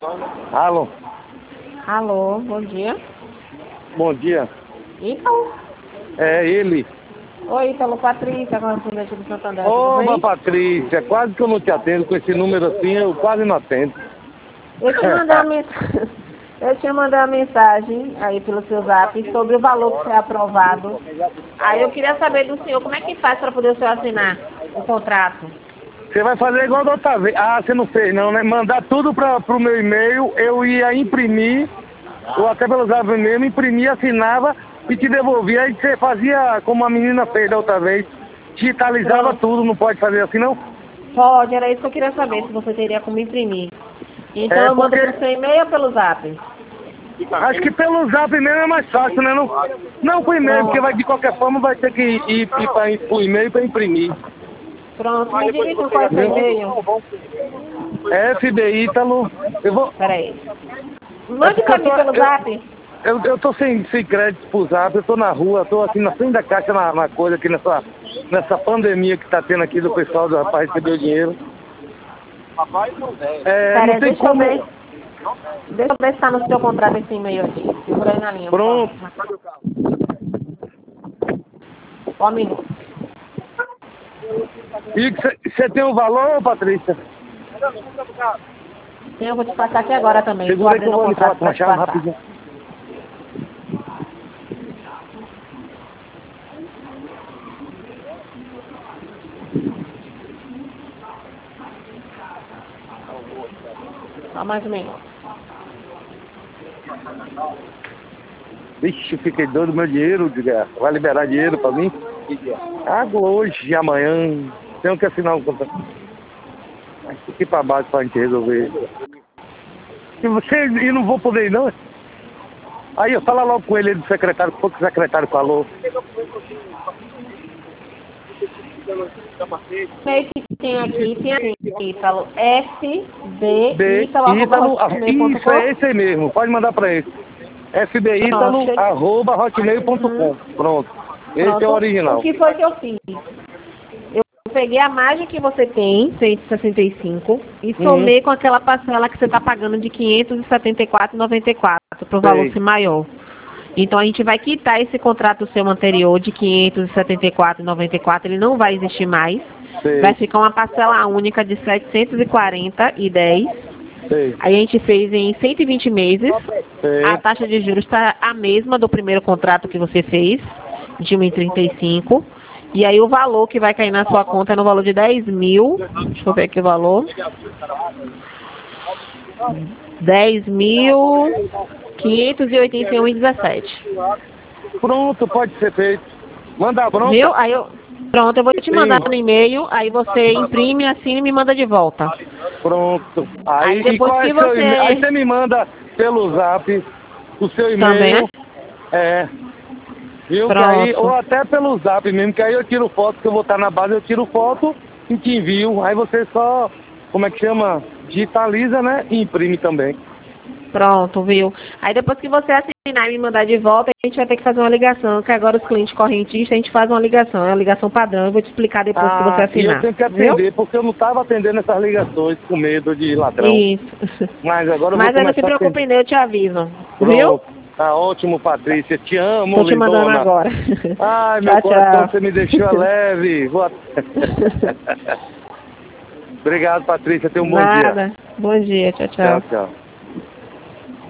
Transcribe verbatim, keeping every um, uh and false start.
Alô? Alô, bom dia. Bom dia. Ítalo? É ele. Oi, Ítalo, Patrícia, correspondente do Santander, tudo Opa, bem? Patrícia, quase que eu não te atendo com esse número assim, eu quase não atendo. Eu te mandei a mensagem, eu te mandei a mensagem aí pelo seu zap sobre o valor que foi aprovado. Aí eu queria saber do senhor como é que faz para poder o senhor assinar o contrato. Você vai fazer igual da outra vez. Ah, você não fez não, né? Mandar tudo para o meu e-mail, eu ia imprimir, ou até pelo zap mesmo, imprimia, assinava e te devolvia. Aí você fazia como a menina fez da outra vez, digitalizava Pronto. tudo, não pode fazer assim não? Pode, era isso que eu queria saber, se você teria como imprimir. Então É eu mando porque... pro seu e-mail ou pelo zap? Acho que pelo zap mesmo é mais fácil, né? Não, não por e-mail, porque Pronto. vai, de qualquer forma vai ter que ir, ir, ir para o e-mail para imprimir. Pronto, me diga então qual é o seu Viu? e-mail. F B Ítalo, eu vou... Peraí. É Mande porque pra eu tô, mim pelo eu, zap. eu, eu tô sem, sem crédito pro zap, eu tô na rua, eu tô aqui na frente da caixa na, na coisa, aqui nessa, nessa pandemia que tá tendo aqui do pessoal do rapaz receber o dinheiro. É, não Peraí, tem deixa eu como... ver. Deixa eu ver se tá no seu contrato esse e-mail aqui. Segura aí na linha, por favor. Pronto. Só um minuto. E você tem um valor, Patrícia? Sim, eu vou te passar aqui agora também. Estou Segura aí que eu abrindo o vou ali falar contrato com o para te Machado passar. rapidinho. Só mais um minuto. Vixe, eu fiquei doido, meu dinheiro, diga, vai liberar dinheiro pra mim? Ah, hoje, amanhã, tenho que assinar um contrato. Aqui pra baixo pra gente resolver. Se você, e não vou poder ir, não? Aí eu falo logo com ele, do secretário, o que o secretário falou. O e-mail que tem aqui, tem aqui, Ítalo, f b B, ítalo arroba Ítalo, ah, hotmail ponto isso, é com. esse aí mesmo, pode mandar pra ele. Pronto, fbítalo, che- arroba, hotmail ponto com. uhum. Pronto. Esse é o Pronto. O original. que foi que eu fiz? Eu peguei a margem que você tem, cento e sessenta e cinco, e Uhum, somei com aquela parcela que você está pagando de quinhentos e setenta e quatro reais e noventa e quatro centavos para o valor sei, ser maior. Então a gente vai quitar esse contrato seu anterior de quinhentos e setenta e quatro reais e noventa e quatro centavos, ele não vai existir mais. Vai sei, ficar uma parcela única de setecentos e quarenta e dez. sei, Aí a gente fez em cento e vinte meses. A sei, taxa de juros está a mesma do primeiro contrato que você fez, de um vírgula trinta e cinco. E aí o valor que vai cair na sua conta é no valor de dez mil. Deixa eu ver aqui o valor. dez mil quinhentos e oitenta e um reais e dezessete. Pronto, pode ser feito. Manda a Viu? bronca? Aí eu. Pronto, eu vou te mandar Sim. no e-mail, aí você imprime, assina e me manda de volta. Pronto. Aí Aí, e depois qual é que seu e-mail? Aí você. você me manda pelo zap o seu Também, né? e-mail. É. Viu? Que aí, ou Pronto. até pelo zap mesmo, que aí eu tiro foto, que eu vou estar na base, eu tiro foto e te envio. Aí você só, como é que chama? Digitaliza, né? E imprime também. Pronto, viu? Aí depois que você assinar e me mandar de volta, a gente vai ter que fazer uma ligação, que agora os clientes correntistas, a gente faz uma ligação, é uma ligação padrão, eu vou te explicar depois que você Ah, e eu assinar, tenho que viu? atender, porque eu não estava atendendo essas ligações com medo de ladrão. Isso. Mas agora eu vou Mas aí não se começar a preocupe, atender. não, eu te aviso, viu? Pronto. Tá ótimo, Patrícia. Te amo, Tô te mandando lindona. agora. Ai, meu Tchau, coração, tchau. você me deixou leve. Boa... Obrigado, Patrícia. Tenha um bom dia. Nada. Bom dia, tchau, Tchau, tchau. tchau.